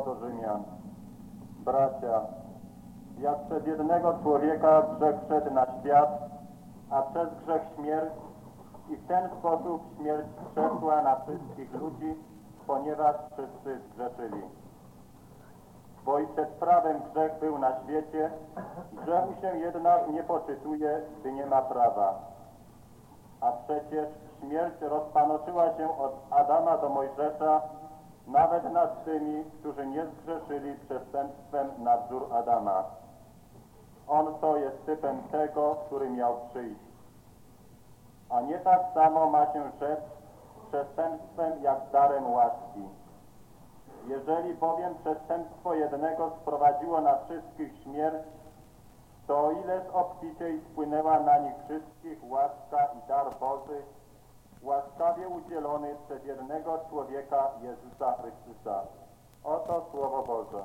do Rzymian. Bracia, jak przez jednego człowieka grzech wszedł na świat, a przez grzech śmierć, i w ten sposób śmierć przeszła na wszystkich ludzi, ponieważ wszyscy zgrzeszyli. Bo i przed prawem grzech był na świecie, grzechu się jednak nie poczytuje, gdy nie ma prawa. A przecież śmierć rozpanoszyła się od Adama do Mojżesza, nawet nad tymi, którzy nie zgrzeszyli przestępstwem na wzór Adama. On to jest typem tego, który miał przyjść. A nie tak samo ma się rzec przestępstwem jak darem łaski. Jeżeli bowiem przestępstwo jednego sprowadziło na wszystkich śmierć, to o ileż obficiej spłynęła na nich wszystkich łaska i dar Boży, łaskawie udzielony przez jednego człowieka, Jezusa Chrystusa. Oto Słowo Boże.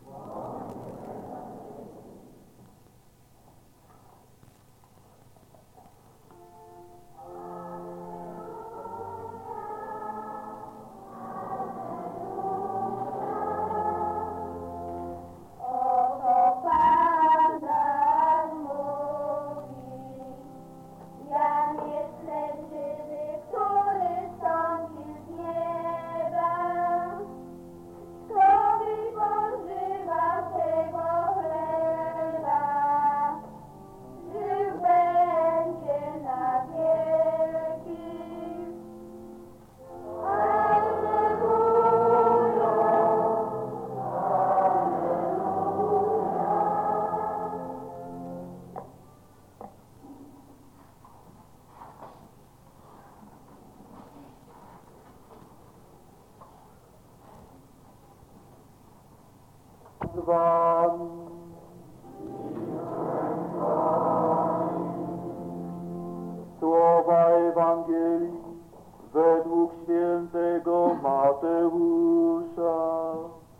Słowa Ewangelii według świętego Mateusza.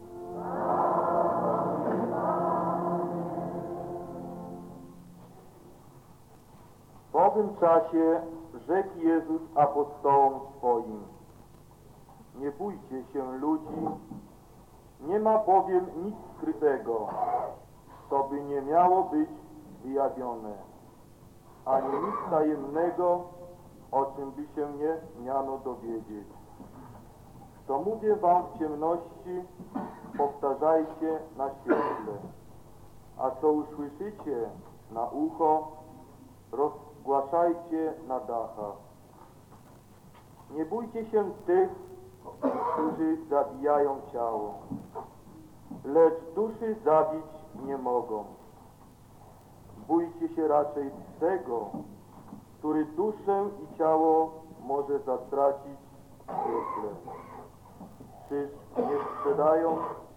W owym czasie rzekł Jezus apostołom swoim: nie bójcie się ludzi, nie ma bowiem nic skrytego, co by nie miało być wyjawione, ani nic tajemnego, o czym by się nie miano dowiedzieć. Co mówię wam w ciemności, powtarzajcie na świetle, a co usłyszycie na ucho, rozgłaszajcie na dachach. Nie bójcie się tych, którzy zabijają ciało, lecz duszy zabić nie mogą. Bójcie się raczej tego, który duszę i ciało może zatracić w piekle. Czyż nie sprzedają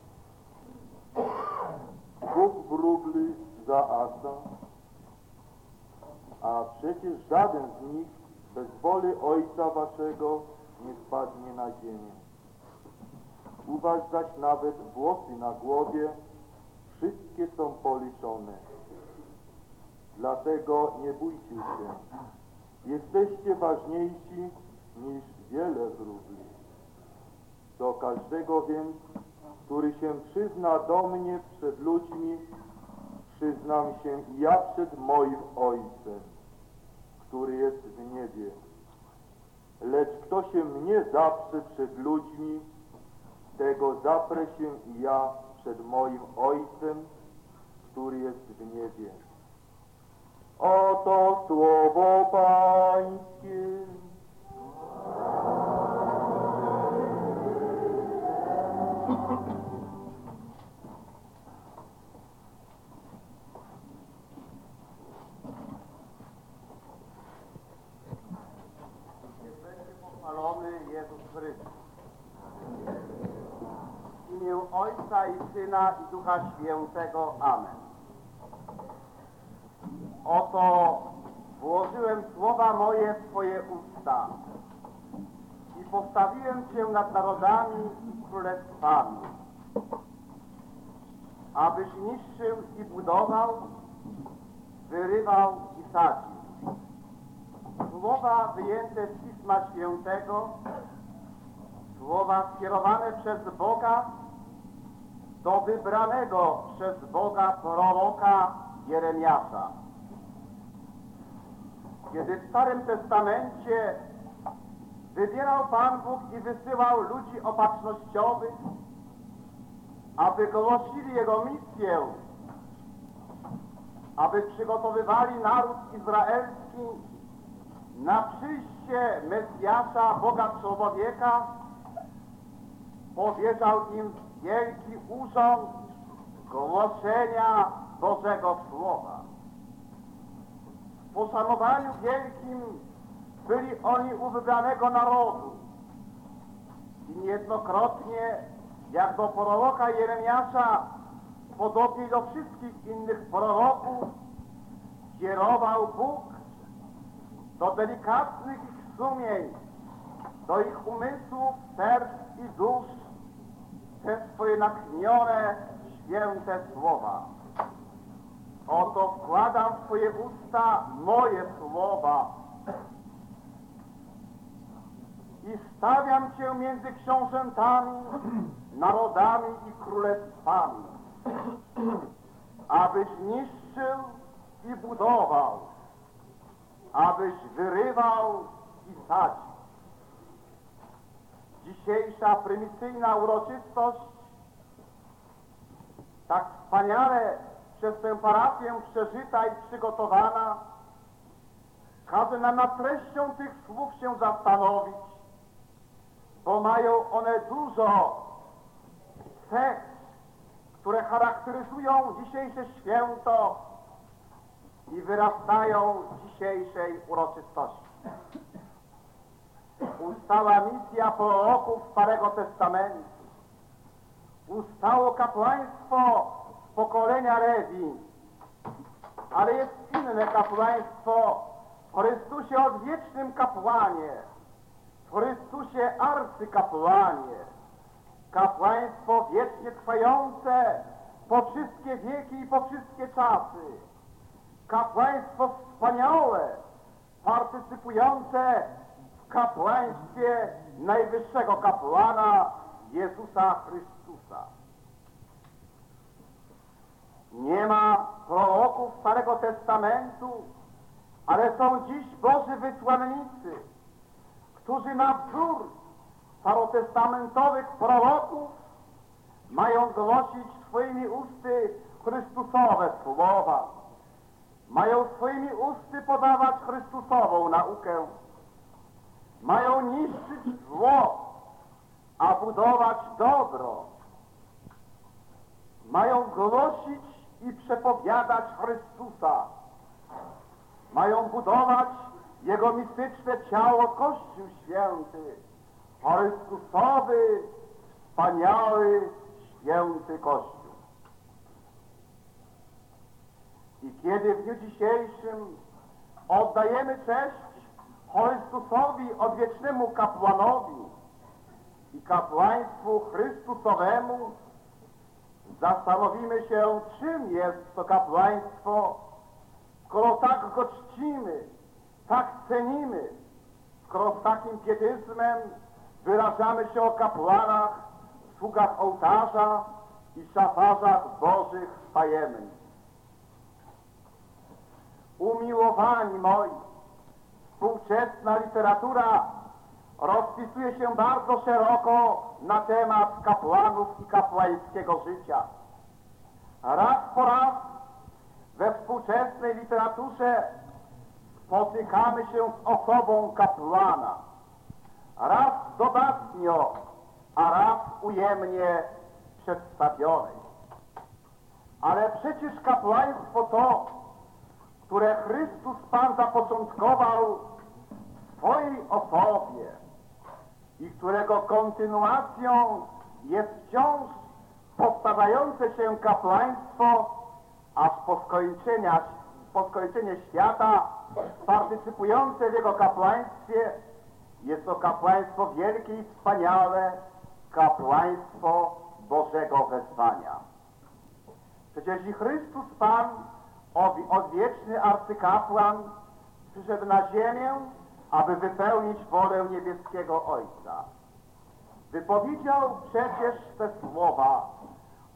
2 wróbli za asa? A przecież żaden z nich bez woli Ojca waszego nie spadnie na ziemię. U was zaś nawet włosy na głowie wszystkie są policzone. Dlatego nie bójcie się. Jesteście ważniejsi niż wiele wróbli. Do każdego więc, który się przyzna do mnie przed ludźmi, przyznam się i ja przed moim Ojcem, który jest w niebie. Lecz kto się mnie zaprze przed ludźmi, tego zaprę się i ja przed moim Ojcem, który jest w niebie. Oto słowo Pańskie. Pochwalony Jezus Chrystus. W imię Ojca i Syna i Ducha Świętego. Amen. Oto włożyłem słowa moje w Twoje usta i postawiłem Cię nad narodami i królestwami, abyś niszczył i budował, wyrywał i sadził. Słowa wyjęte z Pisma Świętego, słowa skierowane przez Boga do wybranego przez Boga proroka Jeremiasza. Kiedy w Starym Testamencie wybierał Pan Bóg i wysyłał ludzi opatrznościowych, aby głosili Jego misję, aby przygotowywali naród izraelski na przyjście Mesjasza, Boga człowieka, powierzał im wielki urząd głoszenia Bożego Słowa. W poszanowaniu wielkim byli oni u wybranego narodu i niejednokrotnie, jak do proroka Jeremiasza, podobnie do wszystkich innych proroków, kierował Bóg do delikatnych ich sumień, do ich umysłów, serc i dusz te swoje natchnione, święte słowa. Oto wkładam w Twoje usta moje słowa i stawiam Cię między książętami, narodami i królestwami, abyś niszczył i budował, abyś wyrywał i sadził. Dzisiejsza prymicyjna uroczystość, tak wspaniale przez tę parafię przeżyta i przygotowana, każe nam nad treścią tych słów się zastanowić, bo mają one dużo cech, które charakteryzują dzisiejsze święto i wyrastają dzisiejszej uroczystości. Ustała misja proroków Starego Testamentu. Ustało kapłaństwo z pokolenia Lewi, ale jest inne kapłaństwo w Chrystusie odwiecznym kapłanie, w Chrystusie arcykapłanie, kapłaństwo wiecznie trwające po wszystkie wieki i po wszystkie czasy, kapłaństwo wspaniałe, partycypujące w kapłaństwie najwyższego kapłana Jezusa Chrystusa. Nie ma proroków Starego Testamentu, ale są dziś Boży wysłannicy, którzy na wzór starotestamentowych proroków mają głosić swoimi usty Chrystusowe słowa, mają swoimi usty podawać Chrystusową naukę, mają niszczyć zło, a budować dobro, mają głosić i przepowiadać Chrystusa, mają budować Jego mistyczne ciało, Kościół Święty, Chrystusowy, wspaniały, święty Kościół. I kiedy w dniu dzisiejszym oddajemy cześć Chrystusowi, odwiecznemu kapłanowi i kapłaństwu Chrystusowemu, zastanowimy się, czym jest to kapłaństwo, skoro tak go czcimy, tak cenimy, skoro z takim pietyzmem wyrażamy się o kapłanach, sługach ołtarza i szafarzach Bożych tajemnic. Umiłowani moi, współczesna literatura rozpisuje się bardzo szeroko na temat kapłanów i kapłańskiego życia. Raz po raz we współczesnej literaturze spotykamy się z osobą kapłana. Raz dodatnio, a raz ujemnie przedstawionej. Ale przecież kapłaństwo to, które Chrystus Pan zapoczątkował w swojej osobie i którego kontynuacją jest wciąż powtarzające się kapłaństwo, aż po skończenie świata, partycypujące w jego kapłaństwie, jest to kapłaństwo wielkie i wspaniałe, kapłaństwo Bożego wezwania. Przecież i Chrystus Pan, odwieczny arcykapłan, przyszedł na ziemię, aby wypełnić wolę niebieskiego Ojca. Wypowiedział przecież te słowa: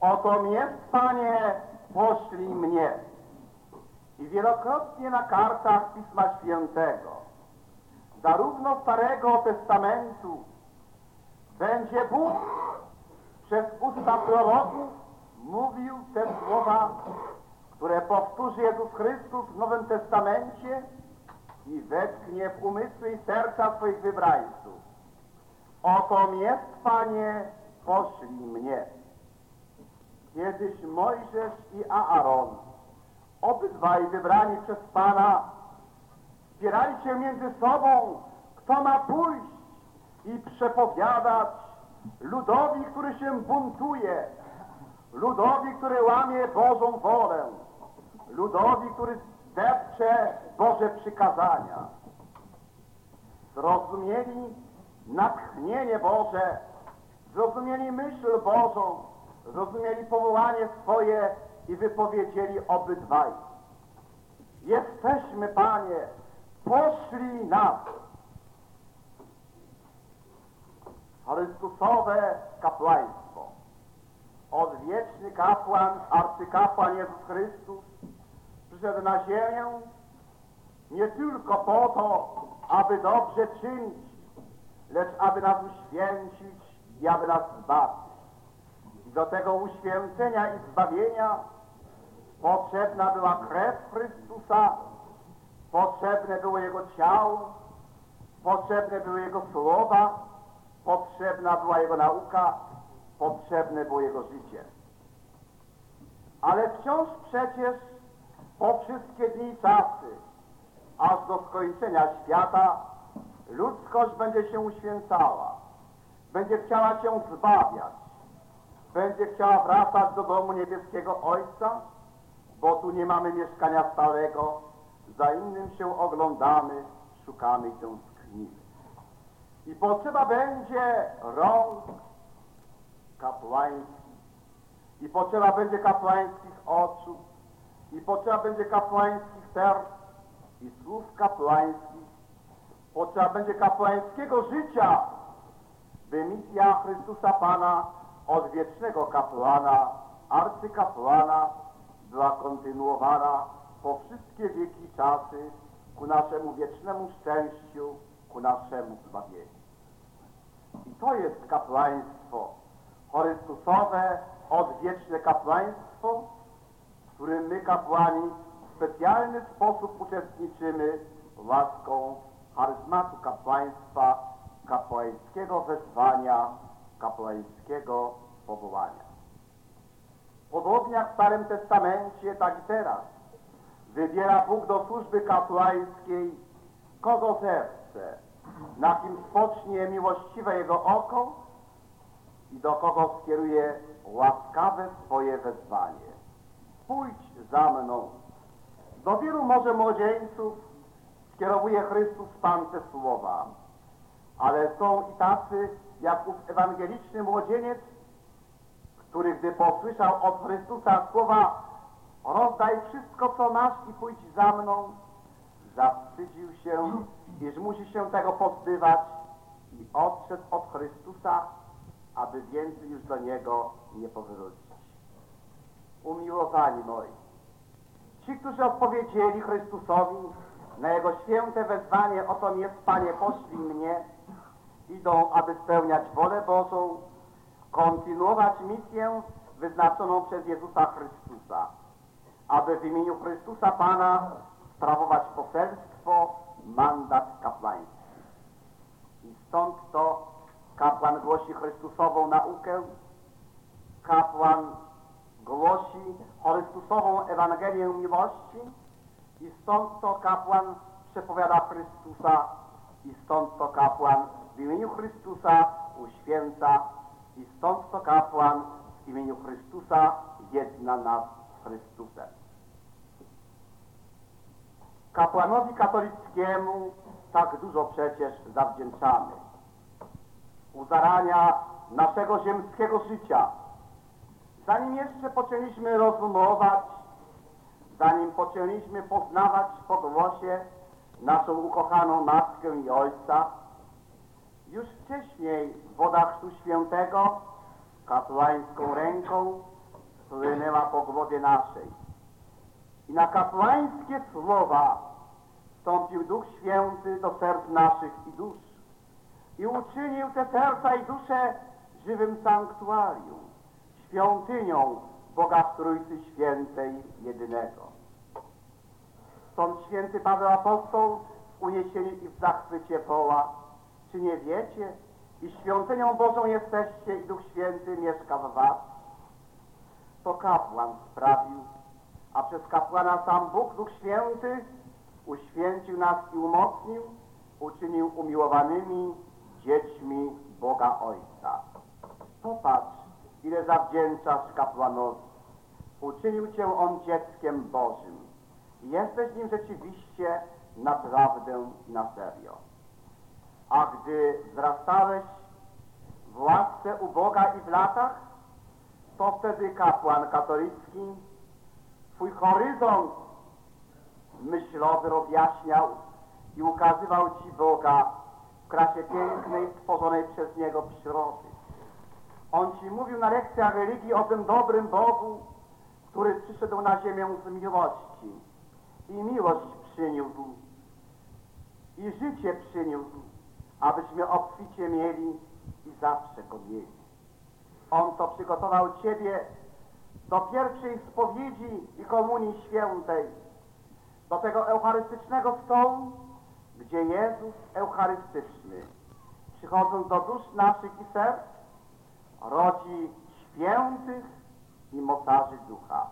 Oto jest, Panie, poślij mnie. I wielokrotnie na kartach Pisma Świętego, zarówno Starego Testamentu, będzie Bóg przez usta proroków mówił te słowa, które powtórzy Jezus Chrystus w Nowym Testamencie i wetknie w umysły i serca swoich wybrańców. Oto jest, Panie, poślij mnie. Kiedyś Mojżesz i Aaron, obydwaj wybrani przez Pana, spierali się między sobą, kto ma pójść i przepowiadać ludowi, który się buntuje, ludowi, który łamie Bożą wolę, ludowi, który depcze Boże przykazania. Zrozumieli natchnienie Boże, zrozumieli myśl Bożą, zrozumieli powołanie swoje i wypowiedzieli obydwaj. Jesteśmy, Panie, poślij nas. Chrystusowe kapłaństwo. Odwieczny kapłan, arcykapłan Jezus Chrystus przyszedł na ziemię nie tylko po to, aby dobrze czynić, lecz aby nas uświęcić i aby nas zbawić. I do tego uświęcenia i zbawienia potrzebna była krew Chrystusa, potrzebne było Jego ciało, potrzebne były Jego słowa, potrzebna była Jego nauka, potrzebne było Jego życie. Ale wciąż przecież po wszystkie dni i czasy, aż do skończenia świata, ludzkość będzie się uświęcała, będzie chciała się zbawiać, będzie chciała wracać do domu niebieskiego Ojca, bo tu nie mamy mieszkania stałego, za innym się oglądamy, szukamy i tęsknimy. I potrzeba będzie rąk kapłańskich, i potrzeba będzie kapłańskich oczu, i potrzeba będzie kapłańskich serc i słów kapłańskich, potrzeba będzie kapłańskiego życia, by misja Chrystusa Pana od wiecznego kapłana, arcykapłana była kontynuowana po wszystkie wieki i czasy ku naszemu wiecznemu szczęściu, ku naszemu zbawieniu. I to jest kapłaństwo, Chrystusowe, odwieczne kapłaństwo, w którym my, kapłani, w specjalny sposób uczestniczymy łaską charyzmatu kapłaństwa, kapłańskiego wezwania, kapłańskiego powołania. Podobnie jak w Starym Testamencie, tak i teraz wybiera Bóg do służby kapłańskiej, kogo zechce, na kim spocznie miłościwe Jego oko i do kogo skieruje łaskawe swoje wezwanie. Pójdź za mną. Do wielu może młodzieńców skierowuje Chrystus Pan te słowa, ale są i tacy, jak ów ewangeliczny młodzieniec, który gdy posłyszał od Chrystusa słowa rozdaj wszystko, co masz i pójdź za mną, zawstydził się, iż musi się tego pozbywać i odszedł od Chrystusa, aby więcej już do Niego nie powrócić. Umiłowani moi, ci, którzy odpowiedzieli Chrystusowi na Jego święte wezwanie, oto jest, Panie, poślij mnie, idą, aby spełniać wolę Bożą, kontynuować misję wyznaczoną przez Jezusa Chrystusa, aby w imieniu Chrystusa Pana sprawować poselstwo, mandat kapłański. I stąd to kapłan głosi Chrystusową naukę, kapłan głosi Chrystusową Ewangelię miłości i stąd to kapłan przepowiada Chrystusa i stąd to kapłan w imieniu Chrystusa uświęca i stąd to kapłan w imieniu Chrystusa jedna nas z Chrystusem. Kapłanowi katolickiemu tak dużo przecież zawdzięczamy. U zarania naszego ziemskiego życia, zanim jeszcze poczęliśmy rozumować, zanim poczęliśmy poznawać po głosie naszą ukochaną Matkę i Ojca, już wcześniej w wodach Chrztu Świętego kapłańską ręką po głowie naszej. I na kapłańskie słowa wstąpił Duch Święty do serc naszych i dusz i uczynił te serca i dusze żywym sanktuarium, świątynią Boga w Trójcy Świętej jedynego. Stąd święty Paweł Apostoł w uniesieniu i w zachwycie woła: czy nie wiecie, i świątynią Bożą jesteście i Duch Święty mieszka w was? To kapłan sprawił, a przez kapłana sam Bóg, Duch Święty, uświęcił nas i umocnił, uczynił umiłowanymi dziećmi Boga Ojca. Popatrz, ile zawdzięczasz kapłanowi. Uczynił cię on dzieckiem Bożym. Jesteś nim rzeczywiście, naprawdę i na serio. A gdy wzrastałeś w łasce u Boga i w latach, to wtedy kapłan katolicki twój horyzont myślowy rozjaśniał i ukazywał ci Boga w krasie pięknej, stworzonej przez Niego przyrody. On ci mówił na lekcjach religii o tym dobrym Bogu, który przyszedł na ziemię z miłości i miłość przyniósł i życie przyniósł, abyśmy obficie mieli i zawsze go mieli. On to przygotował ciebie do pierwszej spowiedzi i komunii świętej, do tego eucharystycznego stołu, gdzie Jezus eucharystyczny, przychodząc do dusz naszych i serc, rodzi świętych i mocarzy ducha.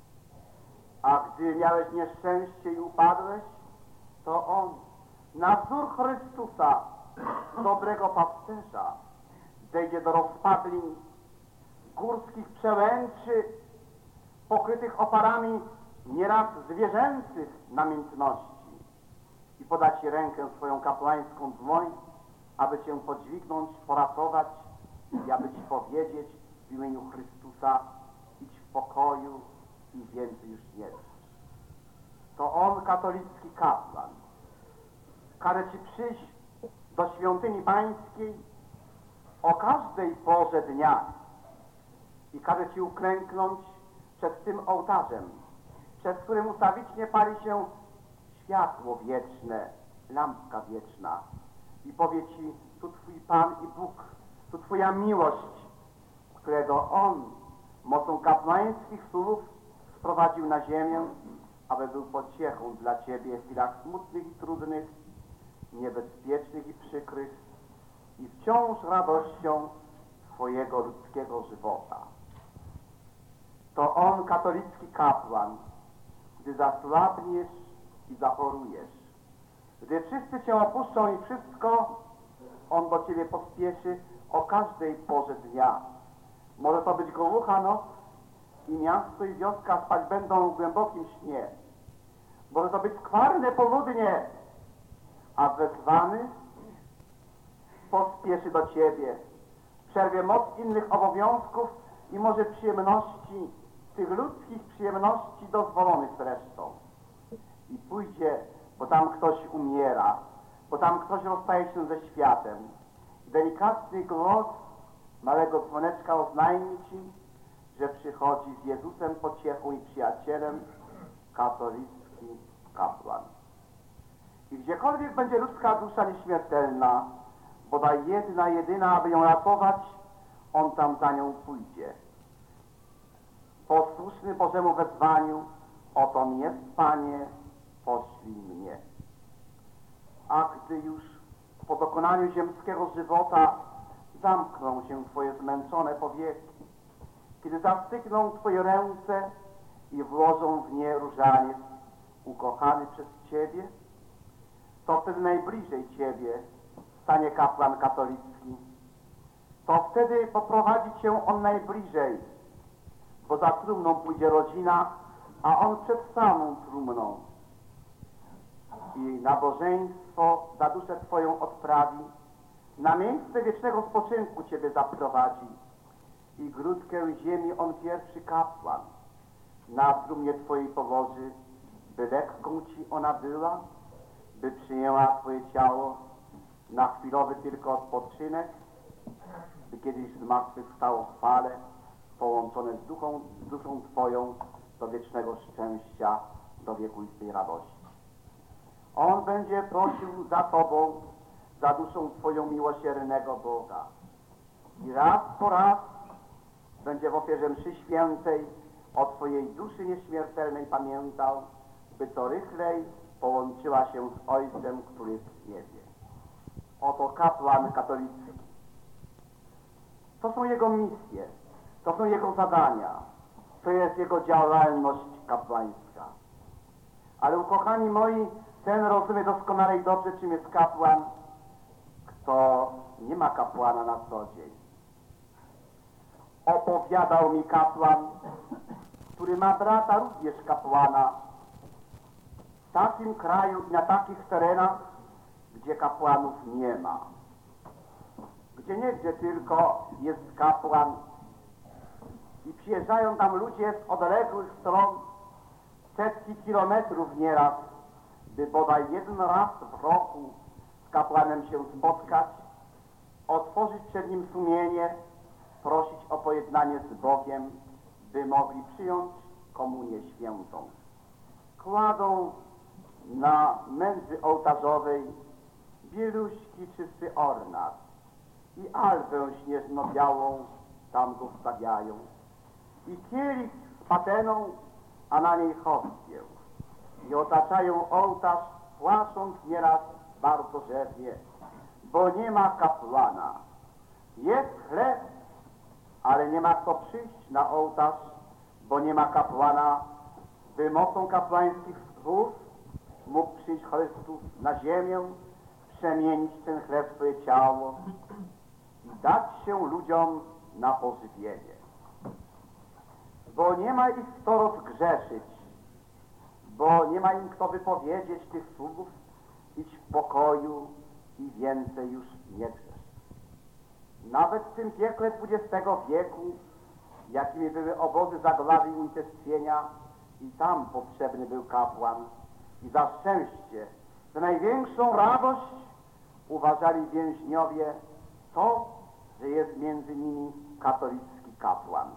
A gdy miałeś nieszczęście i upadłeś, to On, na wzór Chrystusa, dobrego pasterza, zejdzie do rozpadlin górskich przełęczy, pokrytych oparami nieraz zwierzęcych namiętności, i poda ci rękę swoją kapłańską dłoń, aby cię podźwignąć, poratować i aby ci powiedzieć w imieniu Chrystusa: idź w pokoju i więcej już nie drż. To On, katolicki kapłan, każe ci przyjść do świątyni pańskiej o każdej porze dnia i każe ci uklęknąć przed tym ołtarzem, przed którym ustawicznie pali się światło wieczne, lampka wieczna, i powie ci: tu twój Pan i Bóg, tu twoja miłość, którego On mocą kapłańskich słów sprowadził na ziemię, aby był pociechą dla ciebie w chwilach smutnych i trudnych, niebezpiecznych i przykrych, i wciąż radością twojego ludzkiego żywota. To On, katolicki kapłan, gdy zasłabniesz i zachorujesz, gdy wszyscy cię opuszczą i wszystko, On do ciebie pospieszy o każdej porze dnia. Może to być głucha noc i miasto i wioska spać będą w głębokim śnie. Może to być skwarne południe, a wezwany pospieszy do ciebie, przerwie moc innych obowiązków i może przyjemności, tych ludzkich przyjemności dozwolonych zresztą. I pójdzie, bo tam ktoś umiera, bo tam ktoś rozstaje się ze światem. I delikatny głos małego dzwoneczka oznajmi ci, że przychodzi z Jezusem pociechą i przyjacielem katolicki kapłan. I gdziekolwiek będzie ludzka dusza nieśmiertelna, bodaj jedna, jedyna, aby ją ratować, On tam za nią pójdzie. Posłuszny Bożemu wezwaniu: otom jest, Panie, poślij mnie. A gdy już po dokonaniu ziemskiego żywota zamkną się twoje zmęczone powieki, kiedy zastygną twoje ręce i włożą w nie różaniec ukochany przez ciebie, to wtedy najbliżej ciebie stanie kapłan katolicki. To wtedy poprowadzi cię on najbliżej, bo za trumną pójdzie rodzina, a on przed samą trumną. I nabożeństwo za duszę twoją odprawi, na miejsce wiecznego spoczynku ciebie zaprowadzi. I grudkę ziemi on pierwszy kapłan na trumnie twojej położy, by lekką ci ona była, by przyjęła twoje ciało na chwilowy tylko odpoczynek, by kiedyś zmartwychwstało w chwale połączone z duszą Twoją do wiecznego szczęścia, do wiekuistej radości. On będzie prosił za Tobą, za duszą Twoją miłosiernego Boga. I raz po raz będzie w ofierze mszy świętej o Twojej duszy nieśmiertelnej pamiętał, by co rychlej połączyła się z Ojcem, który jest w niebie. Oto kapłan katolicki. To są jego misje, to są jego zadania, to jest jego działalność kapłańska. Ale ukochani moi, ten rozumie doskonale i dobrze, czym jest kapłan, kto nie ma kapłana na co dzień. Opowiadał mi kapłan, który ma brata również kapłana, w takim kraju i na takich terenach, gdzie kapłanów nie ma. Gdzie niegdzie tylko jest kapłan i przyjeżdżają tam ludzie z odległych stron, setki kilometrów nieraz, by bodaj jeden raz w roku z kapłanem się spotkać, otworzyć przed nim sumienie, prosić o pojednanie z Bogiem, by mogli przyjąć komunię świętą. Kładą na mędzy ołtarzowej bieluśki czysty ornat i albę śnieżno-białą tam zostawiają i kielich z pateną, a na niej hostię i otaczają ołtarz, płacząc nieraz bardzo rzewnie, bo nie ma kapłana. Jest chleb, ale nie ma kto przyjść na ołtarz, bo nie ma kapłana, by mocą kapłańskich słów mógł przyjść Chrystus na ziemię, przemienić ten chleb w swoje ciało i dać się ludziom na pożywienie. Bo nie ma ich kto rozgrzeszyć, bo nie ma im kto wypowiedzieć tych słów, idź w pokoju i więcej już nie grzesz. Nawet w tym piekle XX wieku, jakimi były obozy zagłady i unicestwienia, i tam potrzebny był kapłan. I za szczęście, za największą radość uważali więźniowie to, że jest między nimi katolicki kapłan.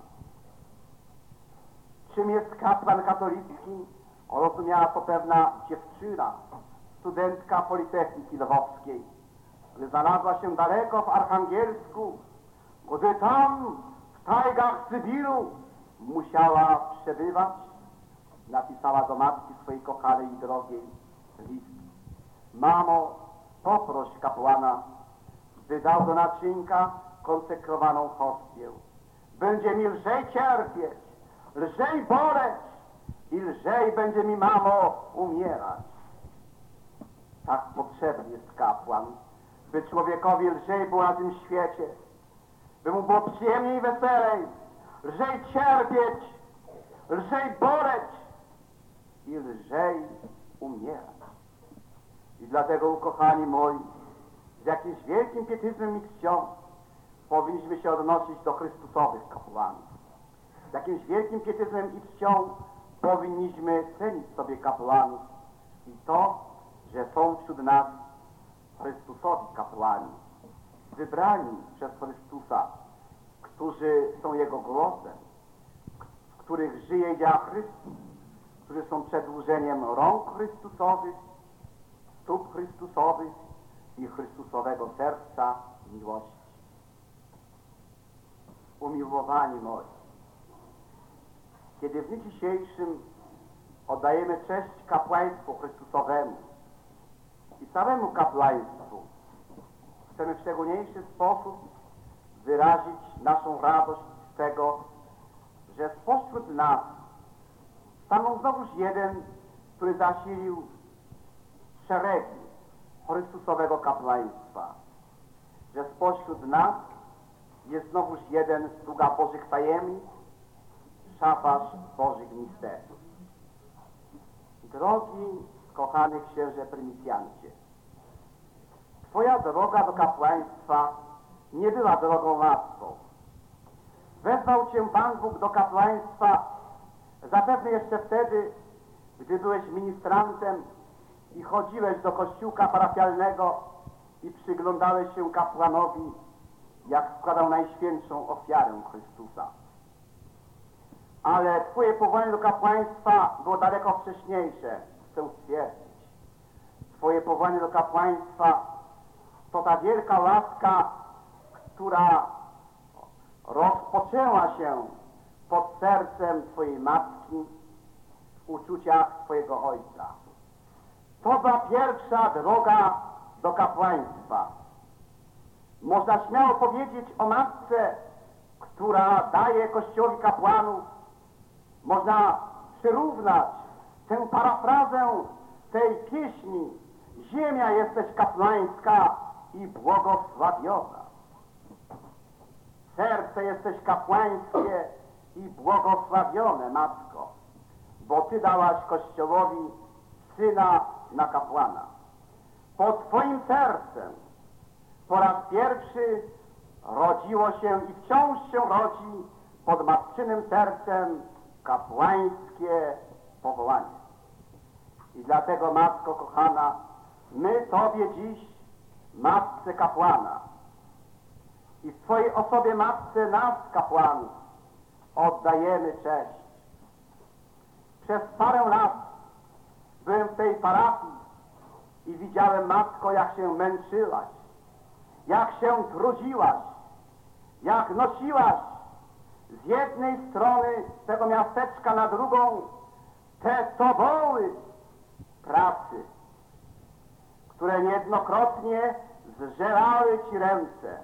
Czym jest kapłan katolicki? Rozumiała to pewna dziewczyna, studentka Politechniki Lwowskiej, gdy znalazła się daleko w Archangelsku, gdy tam w tajgach Sybiru musiała przebywać, napisała do matki swojej kochanej i drogiej list. Mamo, poproś kapłana, by dał do naczynka konsekrowaną hostię. Będzie mi lżej cierpieć, lżej boleć i lżej będzie mi, mamo, umierać. Tak potrzebny jest kapłan, by człowiekowi lżej było na tym świecie, by mu było przyjemniej i weselej, lżej cierpieć, lżej boleć i lżej umierać. I dlatego, ukochani moi, z jakimś wielkim pietyzmem i czcią powinniśmy się odnosić do Chrystusowych kapłanów. Z jakimś wielkim pietyzmem i czcią powinniśmy cenić sobie kapłanów i to, że są wśród nas Chrystusowi kapłani, wybrani przez Chrystusa, którzy są Jego głosem, w których żyje i działa Chrystus, którzy są przedłużeniem rąk Chrystusowych, stóp Chrystusowych i Chrystusowego serca miłości. Umiłowani moi, kiedy w dniu dzisiejszym oddajemy cześć kapłaństwu Chrystusowemu i samemu kapłaństwu, chcemy w szczególniejszy sposób wyrazić naszą radość z tego, że spośród nas stanął znowuż jeden, który zasilił szeregi Chrystusowego kapłaństwa, że spośród nas jest znowuż jeden sługa Bożych tajemnic, szafarz Bożych misteriów. Drogi, kochany księże prymisjancie, Twoja droga do kapłaństwa nie była drogą łatwą. Wezwał Cię Pan Bóg do kapłaństwa zapewne jeszcze wtedy, gdy byłeś ministrantem i chodziłeś do kościółka parafialnego i przyglądałeś się kapłanowi, jak składał najświętszą ofiarę Chrystusa. Ale Twoje powołanie do kapłaństwa było daleko wcześniejsze, chcę stwierdzić. Twoje powołanie do kapłaństwa to ta wielka łaska, która rozpoczęła się pod sercem Twojej matki w uczuciach Twojego ojca. To była pierwsza droga do kapłaństwa. Można śmiało powiedzieć o matce, która daje Kościołowi kapłanów. Można przyrównać tę parafrazę tej pieśni: ziemia jesteś kapłańska i błogosławiona. Serce jesteś kapłańskie i błogosławione, Matko, bo Ty dałaś Kościołowi Syna na kapłana. Pod Twoim sercem po raz pierwszy rodziło się i wciąż się rodzi pod matczynym sercem kapłańskie powołanie. I dlatego, Matko kochana, my Tobie dziś, Matce kapłana, i w Twojej osobie, Matce nas, kapłanów, oddajemy cześć. Przez parę lat byłem w tej parafii i widziałem, Matko, jak się męczyłaś, jak się trudziłaś, jak nosiłaś z jednej strony tego miasteczka na drugą te toboły pracy, które niejednokrotnie zżerały Ci ręce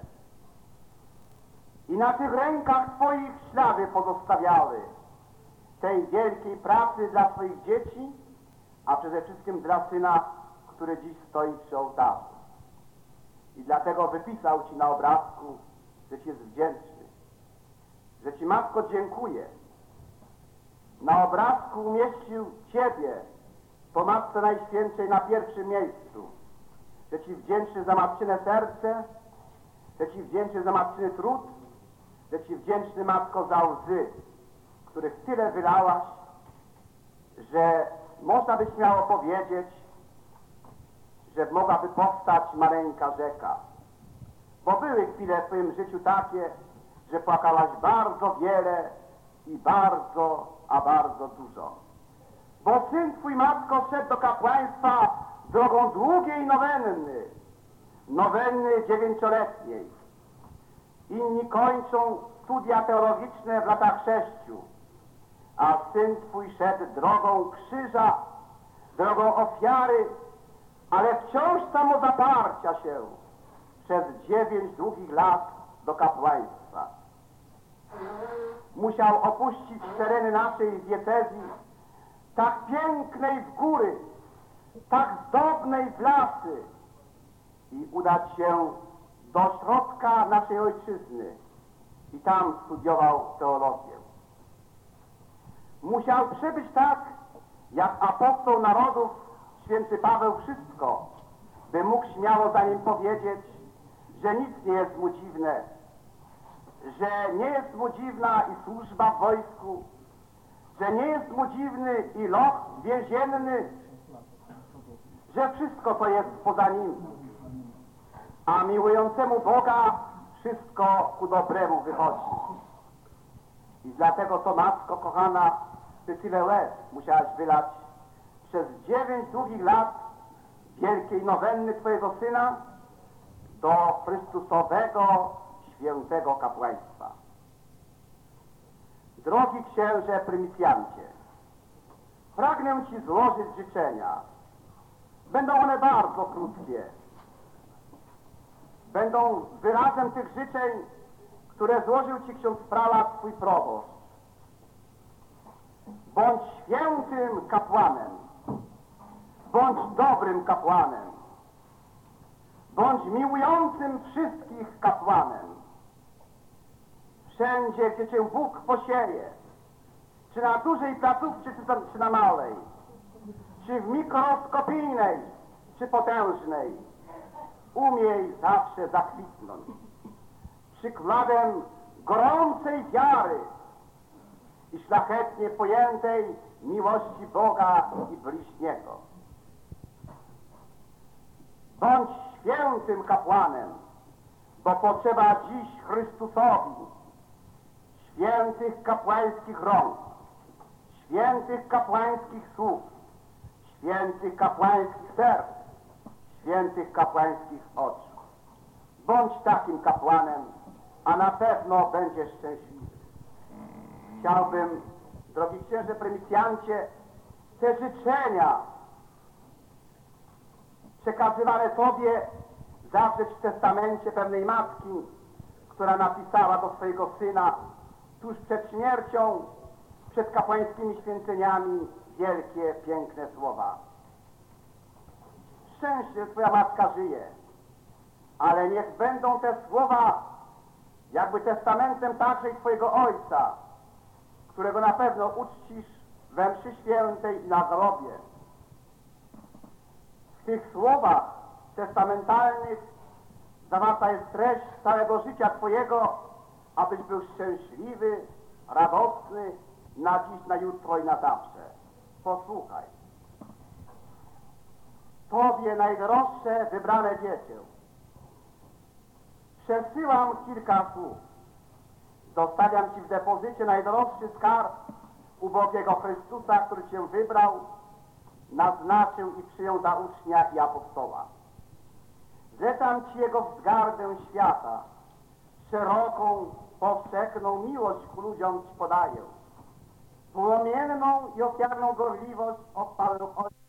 i na tych rękach Twoich ślady pozostawiały tej wielkiej pracy dla swoich dzieci, a przede wszystkim dla Syna, który dziś stoi przy ołtarzu. I dlatego wypisał Ci na obrazku, że Ci jest wdzięczny, że Ci, Matko, dziękuję. Na obrazku umieścił Ciebie, po Matce Najświętszej, na pierwszym miejscu, że Ci wdzięczny za matczyne serce, że Ci wdzięczny za matczyny trud, że Ci wdzięczny, Matko, za łzy, których tyle wylałaś, że można by śmiało powiedzieć, że mogłaby powstać maleńka rzeka. Bo były chwile w Twoim życiu takie, że płakałaś bardzo wiele i bardzo, a bardzo dużo. Bo Syn Twój, Matko, szedł do kapłaństwa drogą długiej nowenny 9-letniej. Inni kończą studia teologiczne w latach 6, a Syn Twój szedł drogą krzyża, drogą ofiary, ale wciąż samozaparcia się przez 9 długich lat do kapłaństwa. Musiał opuścić tereny naszej diecezji, tak pięknej w góry, tak zdobnej w lasy, i udać się do środka naszej ojczyzny i tam studiował teologię. Musiał przebyć tak, jak apostoł narodów, święty Paweł, wszystko, by mógł śmiało za nim powiedzieć, że nic nie jest mu dziwne, że nie jest mu dziwna i służba w wojsku, że nie jest mu dziwny i los więzienny, że wszystko to jest poza nim, a miłującemu Boga wszystko ku dobremu wychodzi. I dlatego to, Matko kochana, Ty tyle łez musiałaś wylać przez 9 długich lat wielkiej nowenny Twojego Syna do Chrystusowego świętego kapłaństwa. Drogi księże prymitjancie, pragnę Ci złożyć życzenia. Będą one bardzo krótkie. Będą wyrazem tych życzeń, które złożył Ci ksiądz prałat, Twój proboszcz. Bądź świętym kapłanem, bądź dobrym kapłanem, bądź miłującym wszystkich kapłanem. Wszędzie, gdzie Cię Bóg posieje, czy na dużej placówce, czy na małej, czy w mikroskopijnej, czy potężnej, umiej zawsze zakwitnąć przykładem gorącej wiary i szlachetnie pojętej miłości Boga i bliźniego. Bądź świętym kapłanem, bo potrzeba dziś Chrystusowi świętych kapłańskich rąk, świętych kapłańskich słów, świętych kapłańskich serc, świętych kapłańskich oczu. Bądź takim kapłanem, a na pewno będziesz szczęśliwy. Chciałbym, drogi księże prymisjancie, te życzenia przekazywane Tobie zawrzeć w testamencie pewnej matki, która napisała do swojego syna tuż przed śmiercią, przed kapłańskimi święceniami wielkie, piękne słowa. Szczęście, że Twoja matka żyje, ale niech będą te słowa jakby testamentem także i Twojego ojca, którego na pewno uczcisz we mszy świętej i na grobie. W tych słowach testamentalnych zawarta jest treść całego życia Twojego, abyś był szczęśliwy, radosny na dziś, na jutro i na zawsze. Posłuchaj. Tobie najdroższe wybrane dziecię, przesyłam kilka słów. Zostawiam Ci w depozycie najdroższy skarb ubogiego Chrystusa, który Cię wybrał, naznaczył i przyjął za ucznia i apostoła. Zlecam Ci Jego wzgardę świata, szeroką, powszechną miłość ku ludziom Ci podaję, płomienną i ofiarną gorliwość o chwałę Ojca.